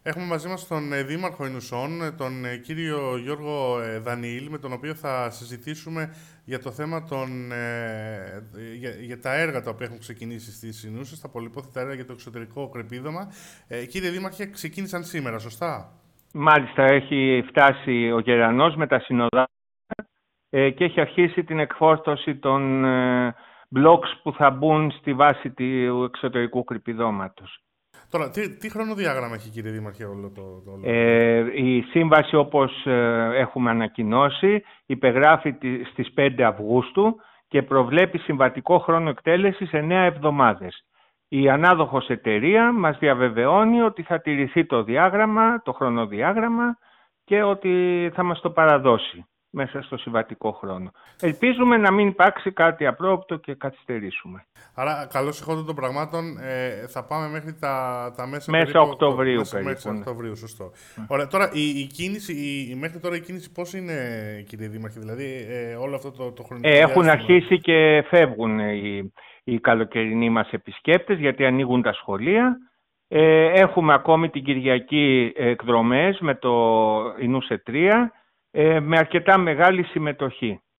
Έχουμε μαζί μας τον Δήμαρχο Ινουσών, τον κύριο Γιώργο Δανιήλ, με τον οποίο θα συζητήσουμε για το θέμα για τα έργα τα οποία έχουν ξεκινήσει στις Ινούσες, τα πολυπόθητα έργα για το εξωτερικό κρεπίδωμα. Κύριε Δήμαρχε, ξεκίνησαν σήμερα, σωστά? Μάλιστα, έχει φτάσει ο Γερανός με τα συνοδά και έχει αρχίσει την εκφόρτωση των μπλοκς που θα μπουν στη βάση του εξωτερικού κρεπιδώματος. Τώρα, τι χρονοδιάγραμμα έχει, κύριε Δήμαρχε, όλο το... Η σύμβαση, όπως έχουμε ανακοινώσει, υπεγράφει στις 5 Αυγούστου και προβλέπει συμβατικό χρόνο εκτέλεσης 9 εβδομάδες. Η ανάδοχος εταιρεία μας διαβεβαιώνει ότι θα τηρηθεί το χρονοδιάγραμμα και ότι θα μας το παραδώσει μέσα στο συμβατικό χρόνο. Ελπίζουμε να μην υπάρξει κάτι απρόοπτο και καθυστερήσουμε. Άρα, καλώς εχόντων των πραγμάτων, θα πάμε μέχρι τα μέσα Οκτωβρίου. Μέσα Οκτωβρίου, σωστό. Ωραία, τώρα μέχρι τώρα η κίνηση πώς είναι, κύριε Δήμαρχε, δηλαδή όλο αυτό το χρονικό διάστημα? Έχουν αρχίσει και φεύγουν οι καλοκαιρινοί μας επισκέπτες, γιατί ανοίγουν τα σχολεία. Έχουμε ακόμη την Κυριακή εκδρομές με το Ινούσε 3, με αρκετά μεγάλη συμμετοχή.